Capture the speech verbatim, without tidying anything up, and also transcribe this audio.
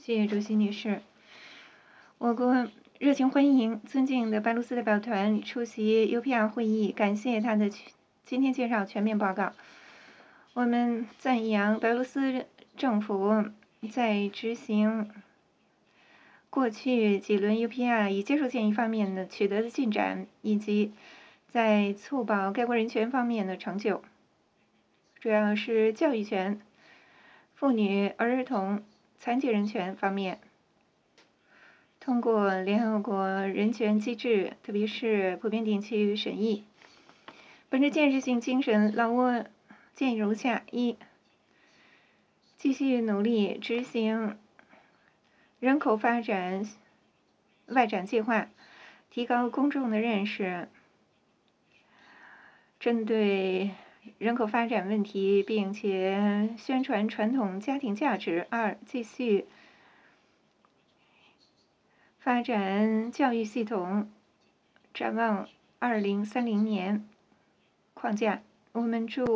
谢谢主席女士。我国热情欢迎尊敬的白罗斯代表团出席 U P R 会议，感谢他的今天介绍全面报告。我们赞扬白罗斯政府在执行过去几轮 U P R 以接受建议方面的取得的进展，以及在促保该国人权方面的成就，主要是教育权、妇女、儿童、残疾人权方面。通过联合国人权机制，特别是普遍定期审议，本着建设性精神，老挝建议如下：一、继续努力执行人口发展外展计划，提高公众的认识，针对人口发展问题，并且宣传传统家庭价值。二、继续发展教育系统，展望二零三零年框架，我们祝